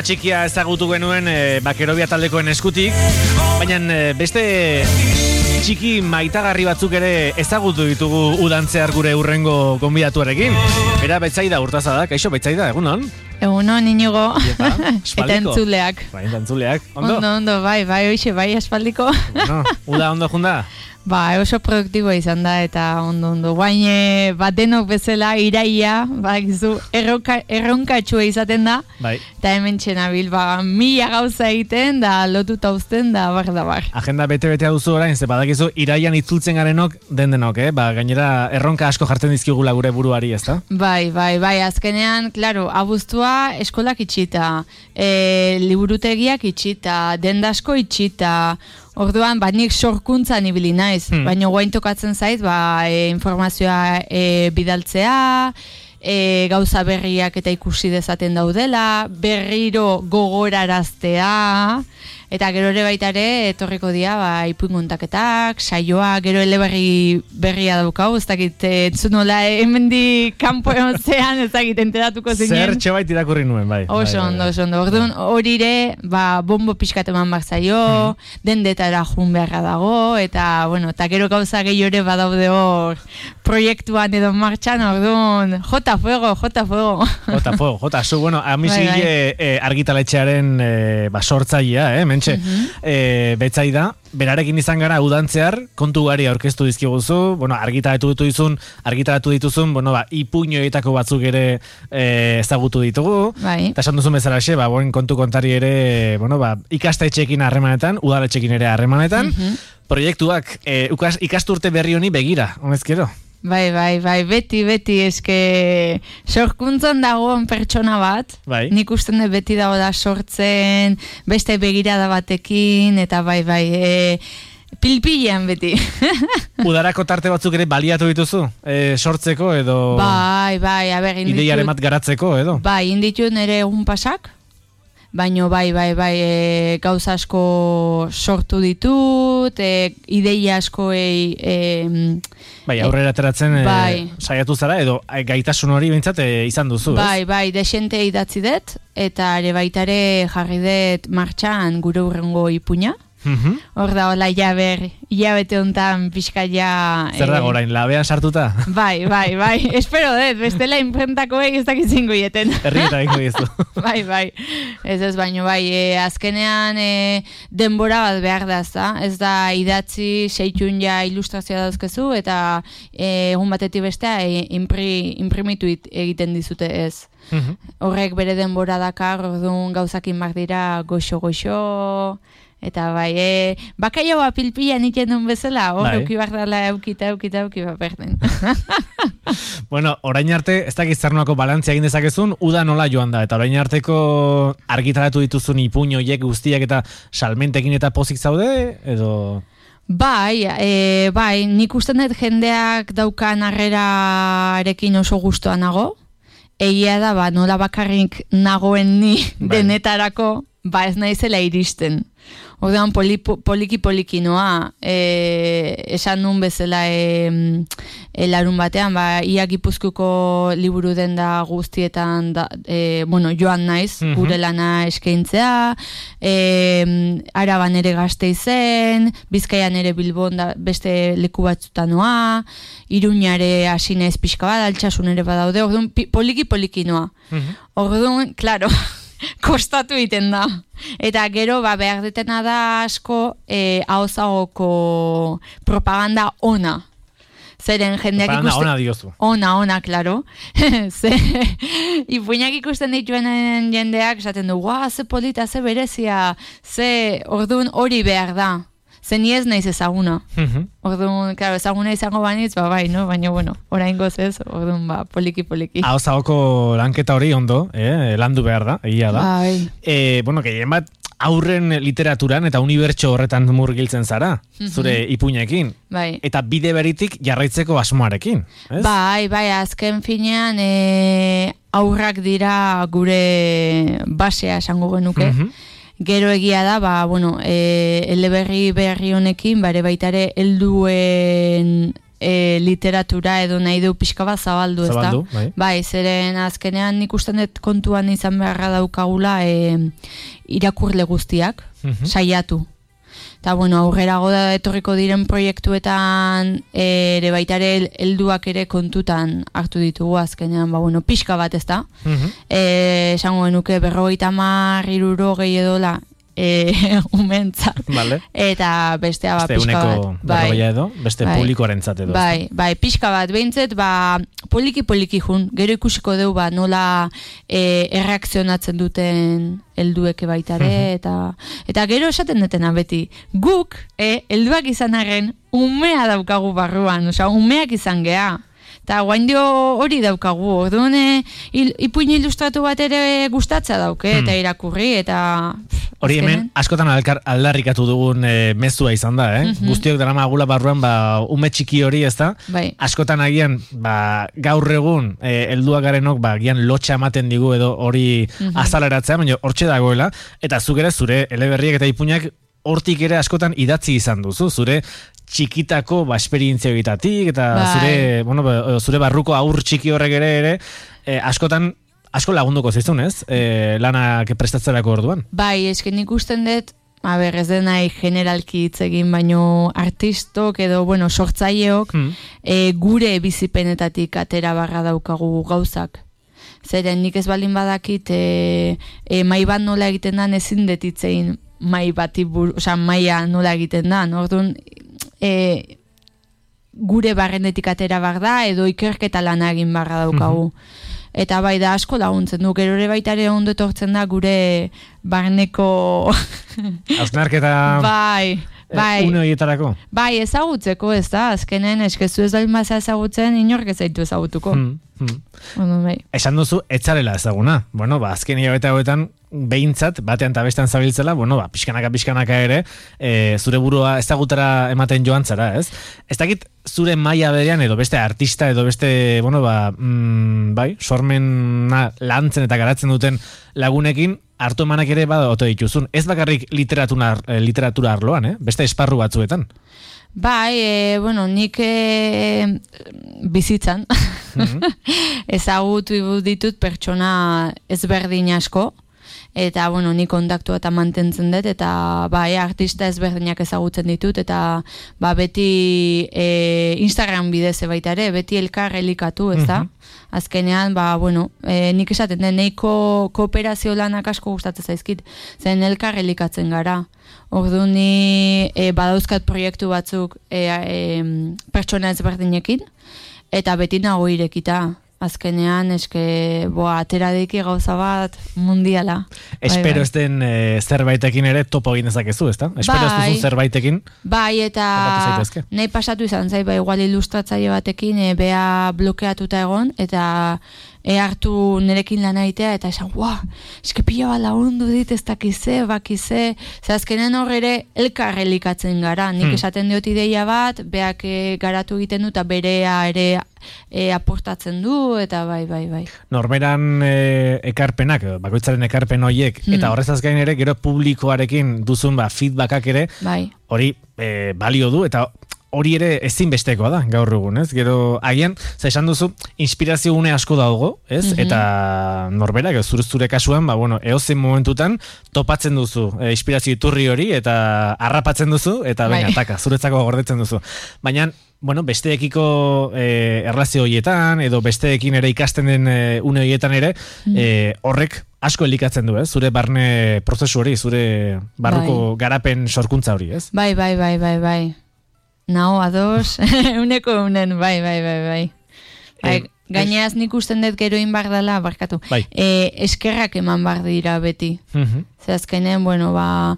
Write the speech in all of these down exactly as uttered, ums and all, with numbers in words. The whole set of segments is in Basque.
txikia ezagutu genuen e, Bakerobia taldekoen eskutik, baina e, beste txiki maitagarri batzuk ere ezagutu ditugu udantzear gure urrengo gonbidatuarekin. Bera Betsaida Urtazada, kaixo Betsaida, egunon? Egunon, Inigo. Eta entzuleak. Bai, entzuleak. Ondo? Ondo, ondo, bai, bai, hoxe, bai, aspaldiko. Bueno, uda ondo junda? Ba, oso produktiboa izan da, eta ondo, ondo. Guain, bat denok bezala, iraia, ba, gizu, erronka, erronkatxua izaten da. Bai. Eta hemen txenabil, ba, mila gauza egiten, da, lotuta uzten, da, bar, da, bar. Agenda bete-betea duzu orain, ze badakizu, iraian itzultzen garenok den denok, eh? Ba, gainera, erronka asko jartzen dizkigula gure buruari, ezta? Bai, bai, bai, azkenean, klaro, abuztua eskolak itxita, e, liburutegiak itxita, dendasko itxita. Orduan, ba, nik sorkuntzan ibili naiz, hmm. baina guain tokatzen zait, ba, e, informazioa e, bidaltzea, e, gauza berriak eta ikusi dezaten daudela, berriro gogoraraztea, eta gero ere baita ere, etorriko dira, ba, ipuin kontaketak, saioa, gero eleberri berria daukau, ez dakit, entzunola, hemendi kanpo zean, ez dakit, enteratuko zinen. Zer txabait irakurri nuen, bai. Oso bai, ondo, bai. oso ondo. Orduan, hori ere, ba, bombo pixkat eman behar zaio, mm-hmm. dendetara jun beharra dago, eta, bueno, eta gero gauza gehi ere badaude hor, proiektuan edo martxan, orduan, jota fuego, jota fuego. Jota fuego, jota, zu, bueno, amizile bai, bai. e, argitaletxearen e, ba, sortzailea, eh, mentxe, mm-hmm. e, Betsaida, berarekin izan gara udantzear, kontu gari aurkeztu dizkiguzu, bueno, argitaratu dituzun, argitaratu dituzun, bueno, ba, ipuñoetako batzuk ere e, ezagutu ditugu, bai. Eta esan duzu bezalaxe, ba, buen kontu kontari ere, bueno, ba, ikastetxeekin harremanetan, udaletxekin ere harremanetan, mm-hmm. proiektuak e, ukas, ikasturte berri honi begira, honezkero? Bai, bai, bai, beti, beti, eske sorkuntzan dagoen pertsona bat, bai. Nik usten dut beti dago da sortzen, beste begirada batekin, eta bai, bai, e, pilpilean beti. Udarako tarte batzuk ere baliatu dituzu, e, sortzeko edo... Bai, bai, a ber, inditut... Ideiaren bat garatzeko, edo? Bai, inditut nire egun pasak, baino bai, bai, bai, e, gauza asko sortu ditut, e, ideia askoei... E, bai, aurrera ateratzen bai. e, saiatu zara, edo gaitasun hori behintzat e, izan duzu, bai, ez? Bai, desente idatzi dut, eta ere baitare jarri dut martxan gure urrengo ipuña. Mm-hmm. Hor da, hola, jaber, hilabete honetan pixka ja... Zer dago orain, labean sartuta? Bai, bai, bai, espero dut, bestela imprentako ez dakitzen goieten. Herrieta ingo dizu. Bai, bai, ez ez baino, bai, e, azkenean e, denbora bat behar da, ez da, ez da idatzi, seitun ja ilustrazioa dauzkezu, eta e, egun batetik bestea e, impri, imprimitu it, egiten dizute ez. Mm-hmm. Horrek bere denbora dakar, orduan gauzakin bar dira goxo-goxo... Eta bai, e, bakaioa pilpila niken duen bezala, hor bai. Euki bardala eukita, eukita, eukita, berden. Bueno, orain arte, ez dakiz zernuako balantzia egin dezakezun, uda nola joan da, eta orain arteko argitaratu dituzun ipuñoiek guztiak eta salmentekin eta pozik zaude, edo... Bai, e, bai, nik usten dut jendeak daukan harrerarekin oso gustoa nago, egia da, ba, nola bakarrik nagoen ni bai. Denetarako, ba ez naizela iristen. Orduan poli, poliki poliki noa, e, esan nun bezala e, e, larun batean, ba, ia Gipuzkoako liburu denda guztietan da, e, bueno, joan naiz, mm-hmm. gure lana eskaintzea, e, Araban ere Gasteizen, Bizkaian ere Bilbon da, beste leku batzutan noa, Iruñare hasi naiz pixka bat, Altsasun ere badaude, orduan poliki poliki noa. Mm-hmm. Orduan, klaro, kostatu egiten da. Eta gero, ba, behar detena da asko e, ahozagoko propaganda ona. Zeren jendeak propaganda ikusten... ona diozu. Ona, ona, klaro. Ze, ipuinak ikusten dituen jendeak, esaten du, guau, ze polita, ze berezia, ze orduan hori behar da. Ze ni ez naiz ezaguna. Mm-hmm. Orduan, claro, ezaguna izango banitz, ba, bai, no? Baina, bueno, orain gozez, orduan, ba, poliki-poliki. Ahozagoko lanketa hori ondo, eh? Landu behar da, egia da. Bai. E, bueno, gehien bat, aurren literaturan eta unibertso horretan murgiltzen zara, mm-hmm. zure ipuinekin. Bai. Eta bide beritik jarraitzeko asmoarekin, ez? Bai, bai, azken finean e, aurrak dira gure basea esango genuke. Mm-hmm. Gero egia da, ba, bueno, e, eleberri berri honekin, bare baitare helduen e, literatura edo nahi du pixka bat zabaldu, ezta? Zabaldu, bai. Bai, zeren azkenean nik usten dut kontuan izan beharra daukagula e, irakurle guztiak, Mhm. saiatu. Eta, bueno, aurrerago da etorriko diren proiektuetan e, ere baitare helduak ere kontutan hartu ditugu azkenean, ba, bueno, pixka bat, ezta? Mhm. E, esango genuke berrogeita hamar, hirurogei edola e, umentzat. Vale. Eta bestea ba, Beste pixka uneko bat. Bai, berrogeia edo, beste bai. publikoarentzat edo. bai, bai, pixka bat, behintzet, ba, poliki-poliki jun, gero ikusiko deu, ba, nola e, erreakzionatzen duten heldueke baitare, eta eta gero esaten dutena beti, guk, e, helduak izan arren, umea daukagu barruan, osea, umeak izan gea. Eta guain dio hori daukagu, orduan e, il, ipuin ilustratu bat ere gustatza dauke, eta irakurri, eta... pff, Hori hemen azkenen. askotan alkar, aldarrikatu dugun e, mezua izan da, eh? Mhm. Guztiok dara magula barruan, ba, ume txiki hori, ez da? Bai. Askotan agian, ba, gaur egun, e, helduak garenok, ba, agian lotxa ematen digu edo hori Mhm. azaleratzea, baina hortxe dagoela, eta zuk ere zure eleberriak eta ipuinak hortik ere askotan idatzi izan duzu, zure txikitako ba, esperientzia egitatik, eta Bai. zure, bueno, ba, zure barruko aur txiki horrek ere ere, e, askotan asko lagunduko zizun, ez? E, lanak prestatzerako orduan. Bai, esken ikusten dut, a ber, ez den nahi generalki hitz egin, baino artistok edo, bueno, sortzaileok Hmm. e, gure bizipenetatik atera barra daukagu gauzak. Zeren nik ez baldin badakit e, e, mai bat nola egiten dan ezin detitzein mai bati bur, osea, maia nola egiten dan. Orduan, e, gure barrenetik atera bar da, edo ikerketa lana egin barra daukagu. Eta bai da asko laguntzen du, gero ere baita ere ondo etortzen da gure barneko... Hausnarketa bai, bai. une horietarako. Bai, ezagutzeko, ez da, azkenen eskezu ez da ilmaza ezagutzen, inork ez zaitu ezagutuko. Hmm, hmm. Bueno, bai. Esan duzu, etzarela ezaguna. Bueno, ba, azken hilabete hauetan, behintzat, batean eta bestean zabiltzela, bueno, ba, pixkanaka, pixkanaka ere, e, zure burua ezagutara ematen joan zara, ez? Ez dakit, zure maila berean, edo beste artista, edo beste, bueno, ba, mm, bai, sormena lantzen eta garatzen duten lagunekin, hartu emanak ere bada ote dituzun. Ez bakarrik literatura, literatura arloan, eh? Beste esparru batzuetan. Bai, e, bueno, nik e, bizitzan ezagutu ditut pertsona ezberdin asko, eta, bueno, nik kontaktua eta mantentzen dut, eta, bai, artista ezberdinak ezagutzen ditut, eta, ba, beti e, Instagram bidez baita ere, beti elkar elikatu, ez da? Azkenean, ba, bueno, e, nik esaten den, neiko kooperazio lanak asko gustatzen zaizkit, zen elkar elikatzen gara. Ordu ni e, badauzkat proiektu batzuk e, e, pertsona ezberdinekin, eta beti nago irekita. Azkenean, eske, boa, atera deiki gauza bat mundiala. Espero bai, ez den e, zerbaitekin ere topo egin dezakezu, ezta? Espero ez Bai. duzu zerbaitekin. Bai, eta Topatu zaitezke. nahi pasatu izan zait, ba, igual ilustratzaile batekin e, bea blokeatuta egon, eta e hartu nerekin lan egitea, eta esan, guau, eske pila bat lagundu dit, ez dakize, bakize, ze azkenen hor ere elkar elikatzen gara, nik Hmm. esaten diot ideia bat, beak e, garatu egiten du, eta berea ere e, aportatzen du, eta bai, bai, bai. Norberan e, ekarpenak, bakoitzaren ekarpen hoiek, Hmm. eta horrezaz gain ere, gero publikoarekin duzun ba, feedbackak ere, Bai. hori e, balio du, eta hori ere ezinbestekoa da, gaur egun, ez? Gero, agian, za esan duzu, inspirazio une asko dago, ez? Mhm. Eta norberak, zure zure kasuan, ba, bueno, eozen momentutan topatzen duzu e, inspirazio iturri hori, eta harrapatzen duzu, eta Bai. baina, taka, zuretzako gordetzen duzu. Baina, bueno, besteekiko e, erlazio horietan, edo besteekin ere ikasten den e, une horietan ere, e, horrek asko elikatzen du, ez? Zure barne prozesu hori, zure barruko garapen sorkuntza hori, ez? Bai, bai, bai, bai, bai. Nao, ados, uneko unen, bai, bai, bai, bai. Bai, Eh, gaineaz nik usten dut gero inbar dela, barkatu. Bai. E, eskerrak eman bar dira beti. Mhm. Ze azkenen, bueno, ba,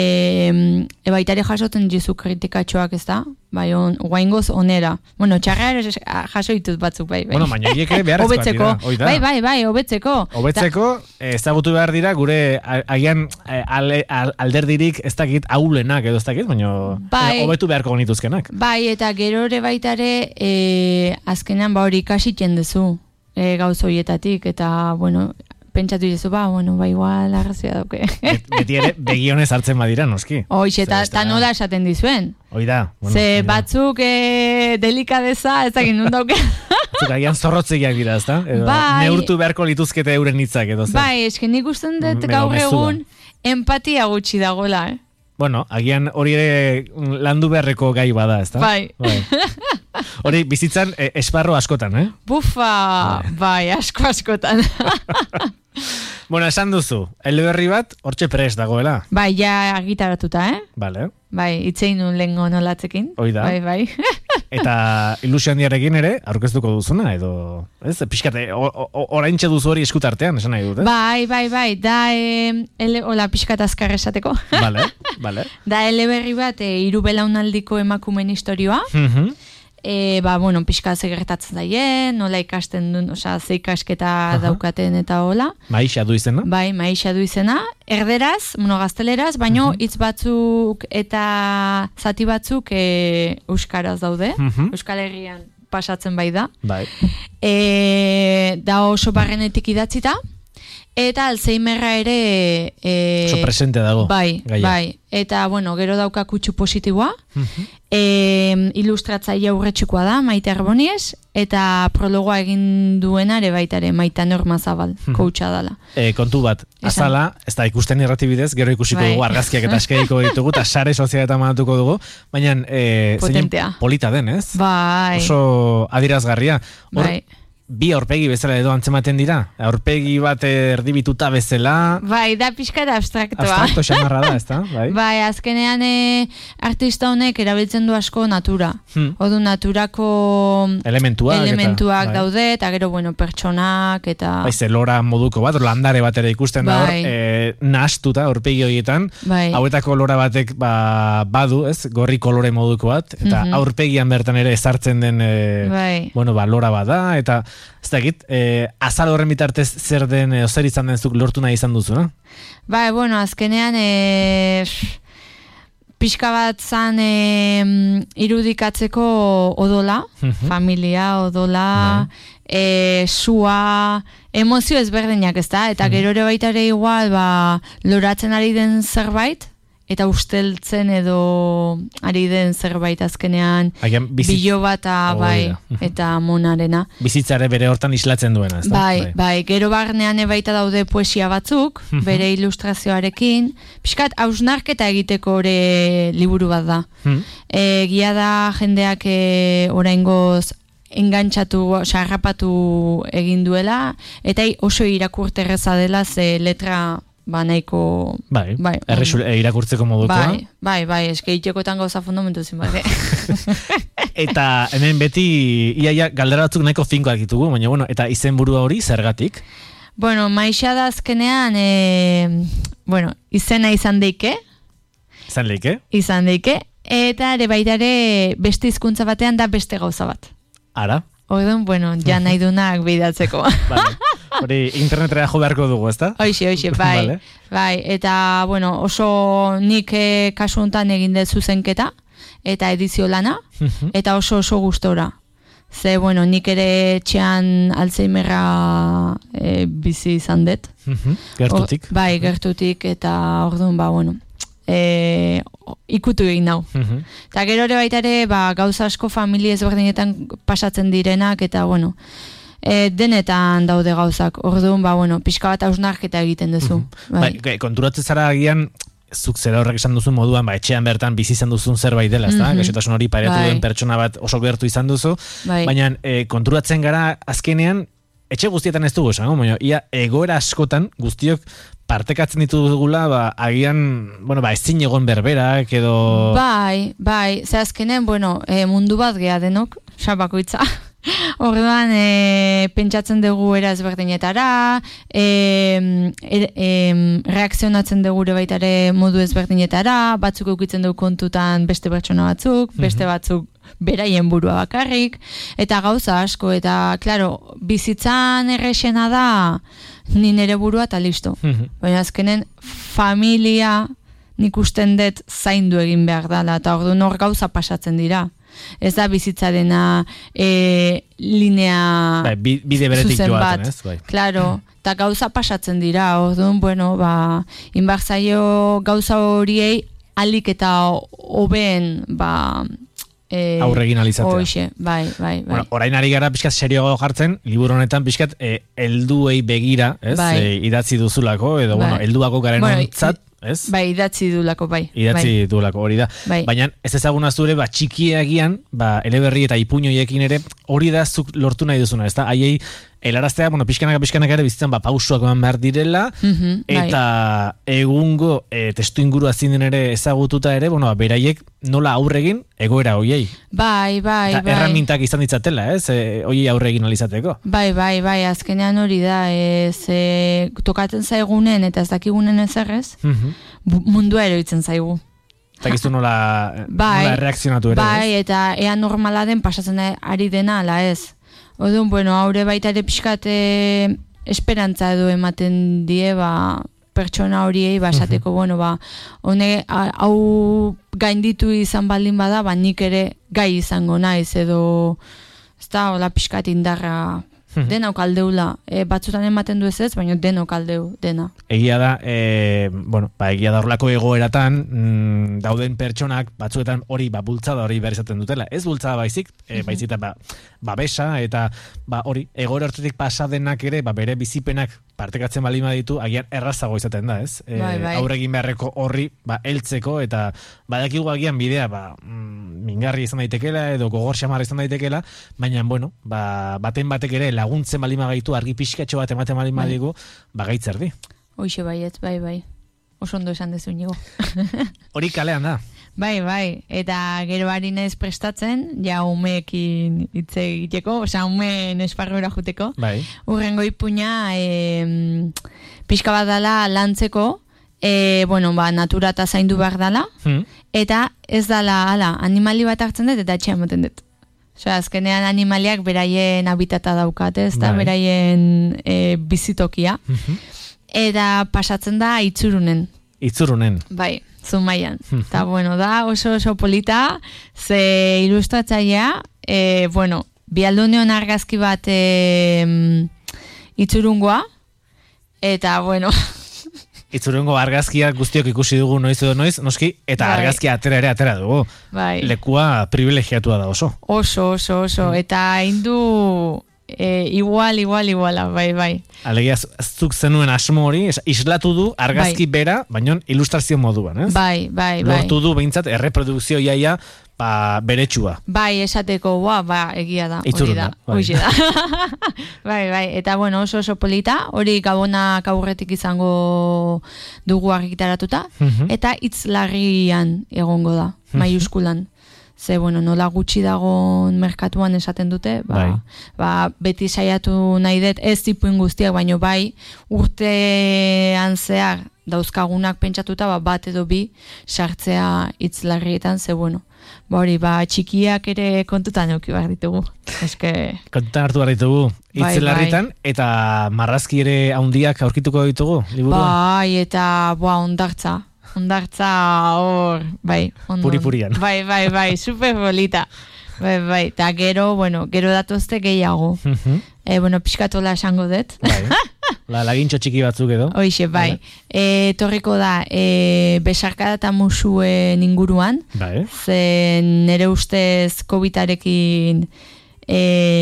e, e baitare jasotzen jizu kritikatxoak, ez da? Bai, on, guaingoz onera. Bueno, txarra ere jaso ditut batzuk, bai, bai. Bueno, baina horiek ere beharrezkoak Hobetzeko. dira, hoi da. Bai, bai, bai, hobetzeko. Hobetzeko, eh, ezagutu behar dira gure a- agian eh, ale- al- alderdirik ez dakit ahulenak edo ez dakit, baina Bai. eh, hobetu beharko genituzkenak. Bai, eta gero ere baita ere, e, azkenean ba hori ikasitzen duzu e, gauz horietatik, eta, bueno, pentsatu duzu, ba, bueno, ba, igual arrazia dauke. Bet- Beti ere begionez hartzen badira, noski. Hoiz, eta Zer, eta bestela- nola esaten dizuen. Hoi da. Bueno, Ze hoi da. batzuk e, e, delikadeza, ez dakit nun dauke. Zutagian zorrotzegiak dira, ezta? Edo, bai, neurtu beharko lituzkete euren hitzak edo zer. Bai, eske nik usten dut gaur egun empatia gutxi dagoela, eh? Bueno, agian hori ere landu beharreko gai bada, ezta? Bai. bai. Hori bizitzan eh, esparro askotan, eh? Bufa, bai, bai asko askotan. Bueno, esan duzu, eleberri bat hortxe prest dagoela. Bai, ja argitaratuta, eh? Vale. Bai, itzein nun lengo nolatzekin. Hoi da. Bai, bai. Eta ilusio handiarekin ere, aurkeztuko duzuna, edo, ez? Pixkate, oraintxe duzu hori eskutartean, esan nahi dut, eh? Bai, bai, bai, da, e, ele, hola, pixkat azkar esateko. Vale, vale. Da, eleberri bat, e, hiru belaunaldiko emakumen historioa. Mhm. E, ba, bueno, pixka ze gertatzen daien, nola ikasten duen, osea, ze ikasketa daukaten eta hola. Maixa du izena? Bai, maixa du izena. Erderaz, bueno, gazteleraz, baino hitz batzuk eta zati batzuk e, euskaraz daude. Uh-huh. Euskal Herrian pasatzen bai da. Bai. E, da oso barrenetik idatzita. Eta Alzheimerra ere... E, oso presente dago. Bai, gaia. bai. Eta, bueno, gero dauka kutsu positiboa. Uh-huh. E, ilustratzaile aurretxikoa da, Maite Arboniez, eta prologoa egin duenare baitare, Maita Normazabal, uh-huh. koutsa dala. E, kontu bat, azala, ez da ikusten irratibidez, gero ikusiko bai. dugu argazkiak eta eskeiko ditugu, eta sare sozialetan manatuko dugu, baina e, zein polita den, ez? Bai. Oso adirazgarria. Hor, bai. Bi aurpegi bezala edo antzematen dira? Aurpegi bat erdibituta bezala? Bai, da pixka da abstraktoa. Abstrakto xamarra da, ez da? Bai, bai azkenean e, artista honek erabiltzen du asko natura. Hmm. Odu naturako elementuak, elementuak eta, daude, eta gero, bueno, pertsonak, eta... Bai, zelora moduko bat, landare bat ere ikusten bai. da hor, e, nahastuta aurpegi horietan, bai. hauetako lora batek ba, badu, ez? Gorri kolore moduko bat, eta mm-hmm. aurpegian bertan ere ezartzen den, e, bai. bueno, ba, lora bat da, eta ez dakit, eh, azal horren bitartez zer den, eh, zer izan den zuk lortu nahi izan duzu, no? Bai, bueno, azkenean eh, pixka bat zan eh, irudikatzeko odola, uh-huh. familia, odola, uh-huh. eh, sua, emozio ezberdinak, ez da? Eta uh-huh. gero ere baita ere igual, ba, loratzen ari den zerbait, eta usteltzen edo ari den zerbait azkenean bizit... bilo bata oh, bai, eta monarena. Bizitzare bere hortan islatzen duena, ez da? Bai, bai, bai, gero barnean baita daude poesia batzuk, bere ilustrazioarekin, pixkat hausnarketa egiteko ore liburu bat da. e, Gia da jendeak e, oraingoz engantzatu, oza, harrapatu egin duela, eta oso irakurterreza dela ze letra... Ba, nahiko... Bai, bai erresul, e, irakurtzeko modukoa. Bai, bai, bai, eske itxekotan gauza fundamentu zin, bai. Eta hemen beti, iaia, galdera batzuk nahiko finkoak ditugu, baina, bueno, eta izenburua hori, zergatik? Bueno, maixa da azkenean, e, bueno, izena izan deike. Izan deike? Izan deike, eta ere baitare beste hizkuntza batean da beste gauza bat. Ara? Oidun, bueno, ja nahi dunak bidatzeko. Vale. Hori internetera jo beharko dugu, ezta? Hoxe, hoxe, bai. Vale. Bai, eta, bueno, oso nik eh, kasu honetan egin dut zuzenketa, eta edizio lana, eta oso oso gustora. Ze, bueno, nik ere txean Alzheimerra e, bizi izan dut. Gertutik. O, bai, gertutik, eta orduan, ba, bueno, e, ikutu egin nau. Eta gero ere baita ere, ba, gauza asko familia ezberdinetan pasatzen direnak, eta, bueno, E, denetan daude gauzak. Orduan, ba, bueno, pixka bat hausnarketa egiten duzu. Mm-hmm. Bai. Bai, konturatzen zara agian, zuk zera horrek esan duzun moduan, ba, etxean bertan bizi izan duzun zerbait dela, ezta? Mm-hmm. Gaixotasun hori pareatu bai. den pertsona bat oso gertu izan duzu, bai. baina e, konturatzen gara azkenean, etxe guztietan ez dugu esan, no? Baina, ia egoera askotan guztiok partekatzen ditu dugula, ba, agian, bueno, ba, ezin egon berberak, edo... Bai, bai, ze azkenen, bueno, e, mundu bat geha denok, sabakoitza. Orduan, e, pentsatzen dugu era ezberdinetara, e, e, e, reakzionatzen dugu ere baitare modu ezberdinetara, batzuk eukitzen dugu kontutan beste pertsona batzuk, beste batzuk beraien burua bakarrik, eta gauza asko, eta, klaro, bizitzan errexena da, ni nere burua eta listo. Baina azkenen, familia nik usten dut zaindu egin behar dela, eta orduan hor gauza pasatzen dira. Ez da bizitzarena e, linea bai, bide beretik joaten, ez? Bai. Claro, eta gauza pasatzen dira, orduan, bueno, ba, inbarzaio gauza horiei alik eta hobeen, ba, E, aurregin alizatea. Hoxe, bai, bai, bai. Bueno, orain ari gara pixkat serioago jartzen, liburu honetan pixkat e, helduei begira, ez? Bai. E, idatzi duzulako, edo, bai. bueno, helduako garen bueno, ontzat, ez? Bai, idatzi dulako, bai. Idatzi bai. dulako, hori da. Bai. Baina ez ezaguna zure, ba, txikiegian, ba, eleberri eta ipuñoiekin ere, hori da zuk lortu nahi duzuna, ez da? Haiei, helaraztea, bueno, pixkanaka pixkanaka ere bizitzen, ba, pausuak eman behar direla, mm-hmm, eta bai. egungo e, testu ingurua zinen ere ezagututa ere, bueno, beraiek nola aurregin egoera hoiei. Bai, bai, eta bai. erramintak izan ditzatela, ez? E, hoiei aurregin alizateko. Bai, bai, bai, azkenean hori da, ez, e, tokatzen zaigunen eta ez dakigunen ezerrez, mm-hmm. mundua eroitzen zaigu. Eta giztu nola, bai, nola reakzionatu ere, bai, ez? eta ea normala den pasatzen ari dena, ala ez. Odun, bueno, haure baita ere pixkate esperantza edo ematen die, ba, pertsona horiei, ba, esateko, uh-huh. bueno, ba, hone, hau gainditu izan baldin bada, ba, nik ere gai izango naiz, edo, ez da, hola pixkat indarra, uh-huh. denok aldeula, e, batzutan ematen du ez ez, baina denok aldeu, dena. Egia da, e, bueno, ba, egia da horlako egoeratan, mm, dauden pertsonak, batzuetan hori, ba, bultzada hori behar izaten dutela. Ez bultzada baizik, e, uh-huh. baizik, ba, babesa, eta ba, hori, egoera hortetik pasadenak ere, ba, bere bizipenak partekatzen balima ditu, agian errazago izaten da, ez? E, bai, bai. Aurregin beharreko horri, ba, heltzeko, eta badakigu agian bidea, ba, mm, mingarri izan daitekela, edo gogor xamarra izan daitekela, baina, bueno, ba, baten batek ere laguntzen balima gaitu, argi pixkatxo bat ematen balima bai. digu, ba, gaitzerdi. Hoxe baiet, bai, bai. Oso ondo esan dezu nigo. Hori kalean da. Bai, bai, eta gero ari naiz prestatzen, ja umeekin hitz egiteko, osea umeen esparruera juteko. Bai. Urrengo ipuña, e, pixka bat dala lantzeko, e, bueno, ba, natura eta zaindu behar dala, hmm. eta ez dala, ala, animali bat hartzen dut eta etxean moten dut. Osea, azkenean animaliak beraien habitata daukate, ez da, bai. beraien e, bizitokia. Uh-huh. Eta pasatzen da itzurunen. Itzurunen. Bai, Zumaian. Eta, bueno, da oso oso polita, ze ilustratzailea, e, bueno, bialduneon argazki bat e, itzurungoa, eta, bueno... Itzurungo argazkia guztiok ikusi dugu noiz edo noiz, noski, eta bai. argazkia atera ere atera dugu. Bai. Lekua privilegiatua da oso. Oso, oso, oso. Mm. Eta hindu... E, igual, igual, iguala, bai, bai. Alegia, zuk zenuen asmo hori, islatu du argazki bai. bera, baina ilustrazio moduan, ez? Bai, bai, bai. Lortu du, behintzat, erreprodukzio iaia, ba, beretsua. Bai, esateko, ba, ba, egia da. Itzurun da. Bai. da. bai, bai, eta bueno, oso oso polita, hori gabonak aurretik izango dugu argitaratuta, uh-huh. eta itzlarrian egongo da, uh-huh. maiuskulan. Ze, bueno, nola gutxi dagoen merkatuan esaten dute, ba, bai. ba, beti saiatu nahi dut, ez tipuin guztiak, baino bai, urtean zehar dauzkagunak pentsatuta, ba, bat edo bi, sartzea itzlarrietan, ze, bueno, ba, hori, ba, txikiak ere kontutan euki behar ditugu. Eske... Kontutan hartu behar ditugu, itzlarrietan, bai, bai. Eta marrazki ere haundiak aurkituko ditugu, liburuan? Bai, eta, boa, ondartza. Ondartza hor, bai. Puri-purian. Bai, bai, bai, super bolita. Bai, bai, eta gero, bueno, gero datozte gehiago. Uh-huh. E, bueno, pixkatola esango dut. Bai, la lagintxo txiki batzuk edo. Hoixe, bai. E, torriko da, e, besarkada eta musuen inguruan. Bai. Zen nere ustez COVID-arekin e,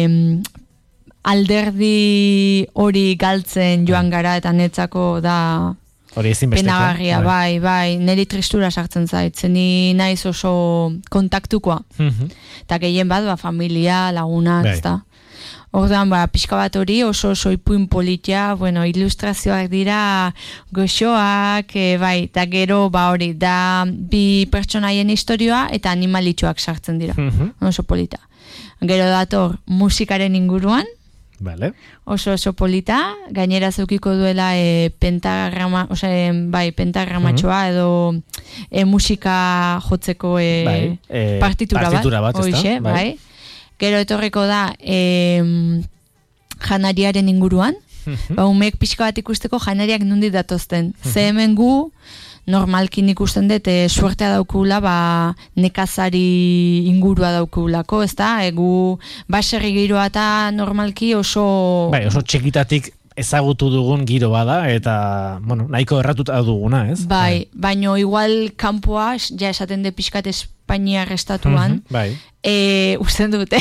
alderdi hori galtzen joan gara eta netzako da... Hori ezin besteko. Penagarria, bai, bai, niri tristura sartzen zait, zeni naiz oso kontaktukoa. Eta gehien bat, ba, familia, lagunak, ez da. Orduan, ba, pixka bat hori oso oso ipuin politia, bueno, ilustrazioak dira goxoak, e, bai, eta gero, ba, hori, da bi pertsonaien historioa eta animalitxoak sartzen dira. Oso polita. Gero dator musikaren inguruan, vale. Oso oso polita, gainera zeukiko duela e, pentagrama, o sea, bai, pentagramatxoa uh-huh. edo e, musika jotzeko e, bai, e, partitura, partitura bat, bat oixe, bai. bai. Gero etorriko da e, janariaren inguruan, uh-huh. ba, umeek pixka bat ikusteko janariak nundi datozten. Uh-huh. Ze hemen gu, normalkin ikusten dut, e, suertea daukula, ba, nekazari ingurua daukulako, ez da? Egu baserri giroa eta normalki oso... Bai, oso txekitatik ezagutu dugun giro bada, eta, bueno, nahiko erratuta duguna, ez? Bai, baino igual kanpoa, ja esaten de pixkat Espainiar estatuan, uh-huh, bai. e, usten dute,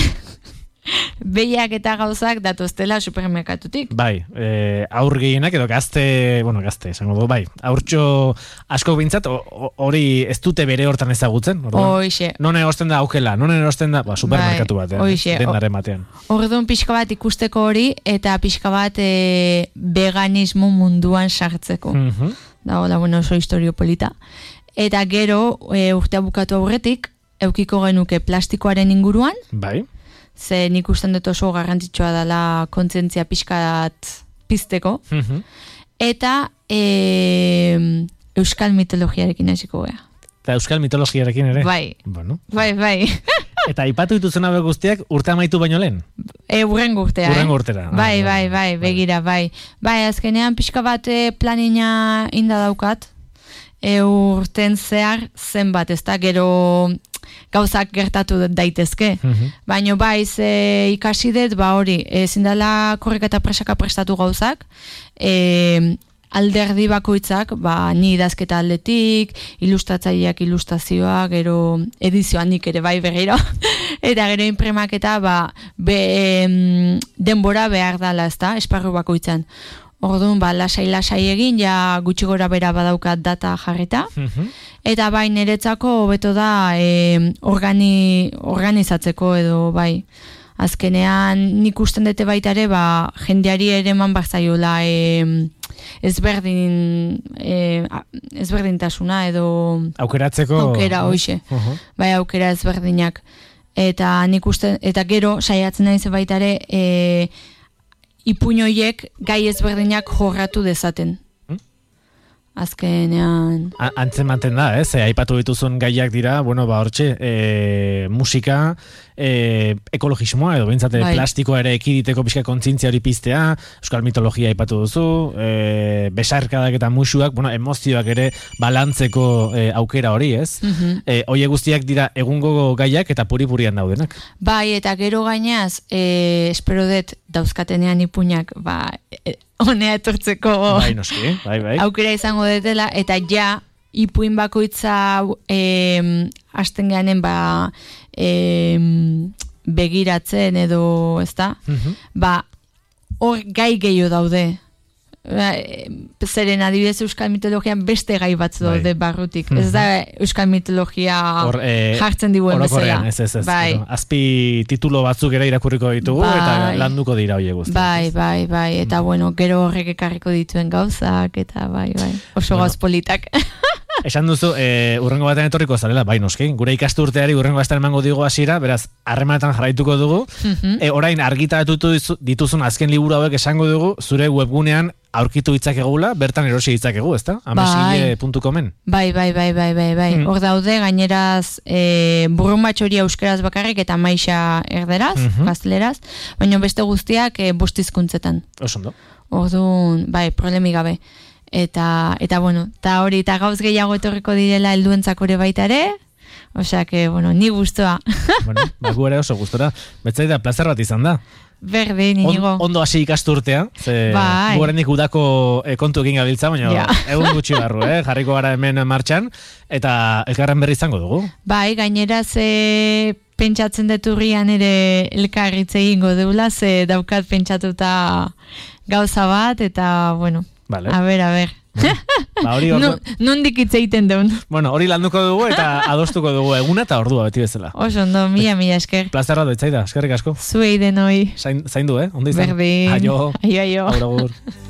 behiak eta gauzak datoztela supermerkatutik. Bai, e, aur gehienak edo gazte, bueno, gazte, esango du, bai, aurtxo asko bintzat, hori ez dute bere hortan ezagutzen, Hoixe. Non erosten da aukela, non erosten da, ba, supermerkatu bai, batean, Hoixe. Dendaren batean. Orduan pixka bat ikusteko hori, eta pixka bat e, veganismo munduan sartzeko. Mm-hmm. Da, hola, bueno, oso historio polita. Eta gero, e, urtea bukatu aurretik, eukiko genuke plastikoaren inguruan, bai, ze nik usten dut oso garrantzitsua dela kontzientzia pixkat pizteko, mm-hmm. eta e, euskal mitologiarekin hasiko gea. Eta euskal mitologiarekin ere? Bai, bueno. bai, bai. Eta aipatu dituzen hauek guztiak urte amaitu baino lehen? E, urrengo urtea, urrengo eh? urtera. Bai, bai, bai, begira, bai. Bai, azkenean pixka bat planina inda daukat, e, urten zehar zenbat, ez da, gero gauzak gertatu daitezke. Mm-hmm. Baina bai, ze ikasi dut, ba hori, ezin dela korrika eta presaka prestatu gauzak, e, alderdi bakoitzak, ba, ni idazketa aldetik, ilustratzaileak ilustrazioa, gero edizioan nik ere bai berriro, eta gero inpremaketa, ba, be, em, denbora behar dala, ezta, esparru bakoitzan. Orduan, ba, lasai-lasai egin, ja gutxi gora bera badaukat data jarrita, Mm-hmm. eta bai, niretzako hobeto da e, organi, organizatzeko edo bai. Azkenean nik usten dute baita ere, ba, jendeari ere eman barzaiola e, ezberdin, e, ezberdintasuna edo aukeratzeko aukera, hoixe. Uh-huh. Bai, aukera ezberdinak. Eta nik usten, eta gero saiatzen naiz baita ere, e, ipuñoiek gai ezberdinak jorratu dezaten. Azkenean... A- Antzematen da, ez? Eh? Aipatu dituzun gaiak dira, bueno, ba, hortxe, e, musika, e, ekologismoa, edo bintzate bai. Plastikoa ere ekiditeko pixka kontzintzia hori piztea, euskal mitologia aipatu duzu, e, besarkadak eta musuak, bueno, emozioak ere balantzeko e, aukera hori, ez? Mhm. E, Oie guztiak dira egungo gaiak eta puri-purian daudenak. Bai, eta gero gainaz, e, espero dut dauzkatenean ipuñak, ba, e, honea etortzeko Bai, noski, bai, bai. aukera izango dutela, eta ja, ipuin bakoitza e, hasten geanen, ba, e, begiratzen edo, ez da? Mhm. Ba, hor gai gehiago daude. Ba, e, zeren adibidez euskal mitologian beste gai batzu daude Bai. barrutik. Mhm. Ez da euskal mitologia Hor, e, jartzen dibuen orokorrean, bezala. ez, ez, ez. Bai. Bueno, azpi titulo batzuk ere irakurriko ditugu, Bai. eta landuko dira hoie guztiak. Bai, bai, bai, eta bueno, gero horrek ekarriko dituen gauzak, eta bai, bai, oso Bueno. gauz politak. Esan duzu, e, urrengo batean etorriko zarela, bai noski, gure ikasturteari urrengo batean emango digo hasiera, beraz, harremanetan jarraituko dugu, e, orain argitaratu dituzun azken liburu hauek esango dugu, zure webgunean aurkitu ditzakegula, bertan erosi ditzakegu, ezta? amesile puntu comen. Bai, bai, bai, bai, bai, bai. Mm. Hor daude, gaineraz, e, burrumatx hori euskeraz bakarrik eta maixa erderaz, Mhm. gazteleraz, baina beste guztiak e, bostizkuntzetan. Osondo. Orduan, bai, problemi gabe. Eta, eta bueno, eta hori, eta gauz gehiago etorriko direla helduentzako ere baita ere, osea, que, bueno, ni guztua. Bueno, ba, gu ere oso gustora. Betzai da, plazer bat izan da. Berdin, On, inigo. ondo hasi ikasturtea, ze Bai. gu oraindik udako e, kontu egin gabiltza, baina Ja. egun gutxi barru, eh? jarriko gara hemen martxan, eta elkarren berri izango dugu. Bai, gainera ze pentsatzen deturrian ere elkarritze egingo deula, ze daukat pentsatuta gauza bat, eta, bueno, Vale. a ber, a ber. Ba, hori ordu... Nu- Nondik hitz egiten duen. Bueno, hori landuko dugu eta adostuko dugu eguna eta ordua beti bezala. Oso ondo, mila, mila esker. Plazerra doitzaida, eskerrik asko. Zuei denoi. Zain, zaindu, eh? Ondo izan. Berdin. Aio. Aio, aio. Agur, agur.